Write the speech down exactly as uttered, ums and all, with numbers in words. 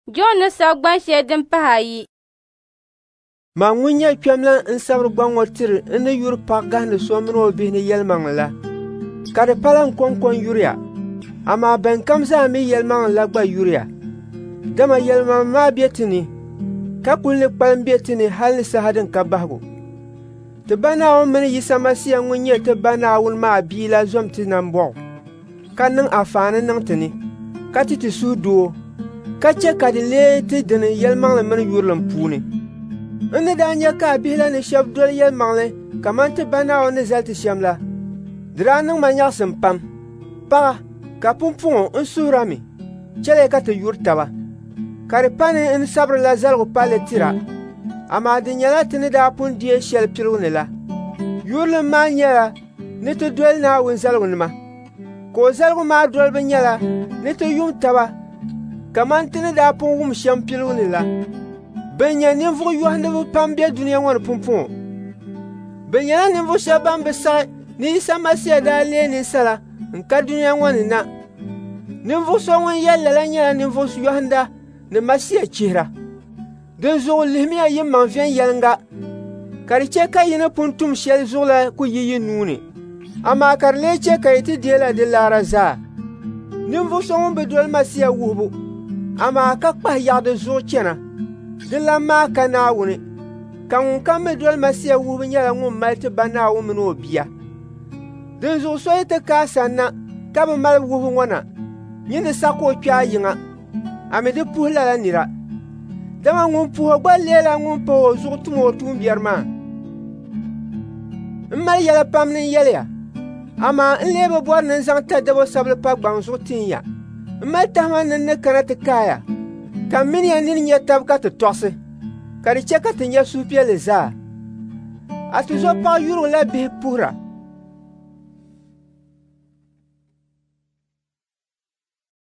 John na sagban shedin pahayi. Ma ŋunya kpemla n sabr gbango tiri n ni yuri pak gahni so mini o bihi ni yɛlimaŋli la. Ka di pala n konkon yuriya. Amaa ban kam zaa mi yɛlimaŋli la gba yuriya. Dama yɛlimaŋli maa be ti ni, ka kuli ni kpalim be ti ni hali ni saha din ka bahigu. Ti ba Naawuni mini Yisa Masiya ŋun nyɛ ti ba Naawuni maa bia la zom ti nambɔɣu, ka niŋ afaani niŋ ti ni, ka ti ti suhu doo, ka chɛ ka di lee ti dini yɛlimaŋli mini yurilim puuni. N ni daa nyɛ ka a bihi la ni shɛba doli yɛlimaŋli kaman ti ba Naawuni ni zali ti shɛm la, di daa niŋ ma nyaɣisim pam. Paɣa, ka pumpɔŋɔ n suhura mi, chɛli ka ti yuri taba. Ka di pa ni n sabiri la zaligu palli tira, amaa di nyɛla ti ni daa pun deei shɛli piligu ni la. Yurilim maa nyɛla ni ti doli Naawuni zaligu nima, ka o zaligu maa dolibu nyɛla ni ti yum taba kaman ti ni daa pun wum shɛm piligu ni la. Bɛ nyɛ ninvuɣu yɔhiniba pam be duniya ŋɔ ni pumpɔŋɔ. Bɛ nyɛla ninvuɣu shɛba ban bi saɣi ni Yisa Masiya daa lee ninsala n ka duniya ŋɔ ni na. Ninvuɣu so ŋun yɛlli la nyɛla ninvuɣu yɔhinda ni Masiya chihira. Din zuɣu lihimiya yimmaŋ viɛnyɛlinga, ka di chɛ ka yi ni pun tum shɛli zuɣu la ku yi yi nuu ni. Amaa ka di lee chɛ ka yi ti deela di laara zaa. Ninvuɣu so ŋun bi doli Masiya wuhibu, amaa ka kpahi yaɣi di zuɣu chɛna, di lan maa ka Naawuni, ka ŋun kam mi doli Masiya wuhibu nyɛla ŋun mali ti ba Naawuni mini o bia. Din zuɣu so yi ti ka a sanna ka bi mali wuhibu ŋɔ na, yi ni sa ka o kpɛ a yiŋa, a mi di puhi lala nira. Dama ŋun puhi o gba leela ŋun pahi o zuɣu tum o tuumbiɛri maa. N mali yɛla pam ni n yɛliya, amaa n lee bi bɔri ni n zaŋ tadabo sabili pa gbaŋ zuɣu ti n ya. N mali tahima ni ni kana ti kaaya, ka mini ya ni nyɛ tabi ka ti tɔɣisi, ka di chɛ ka ti nyɛ suhupiɛlli zaa. A ti zo paɣa yurigu la bihi puhira,